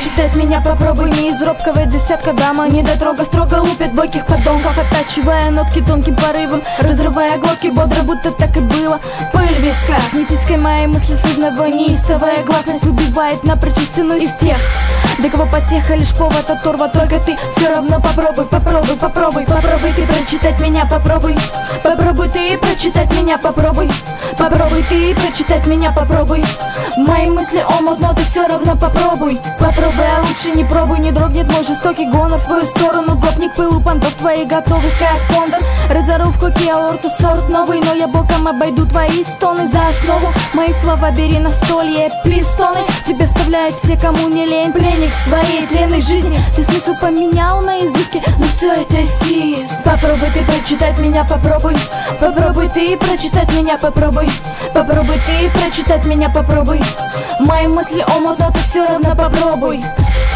прочитать меня попробуй. Не из робкого десятка дама, не дотрога, строго лупит бойких подонков, оттачивая нотки тонким порывом, разрывая глотки бодро, будто так и было. Пыль в висках, не тискай мои мысли сызнова, неистовая гласность убивает напрочь истину из тех, для кого потеха лишь повод оторва. Только ты все равно попробуй, попробуй, попробуй, попробуй ты прочитать меня, попробуй. Попробуй ты прочитать меня, попробуй. Попробуй ты прочитать меня, попробуй. Мои мысли омут, но ты все равно попробуй. Попробуй, а лучше не пробуй. Не дрогнет мой жестокий гонор в твою сторону. Гопник пылу понтов твоих готовых, как кондор. Разору в коке аорту, сорт новый, но я боком обойду твои стоны. За основу мои слова бери на столье, пистоны. Тебе вставляют все, кому не лень. Пленник своей тленной жизни, ты смысл поменял на языке, но все это эскиз. Попробуй ты прочитать меня, попробуй. Попробуй ты прочитать меня, попробуй. Попробуй ты прочитать меня, попробуй. Мои мысли омут, но ты все равно попробуй.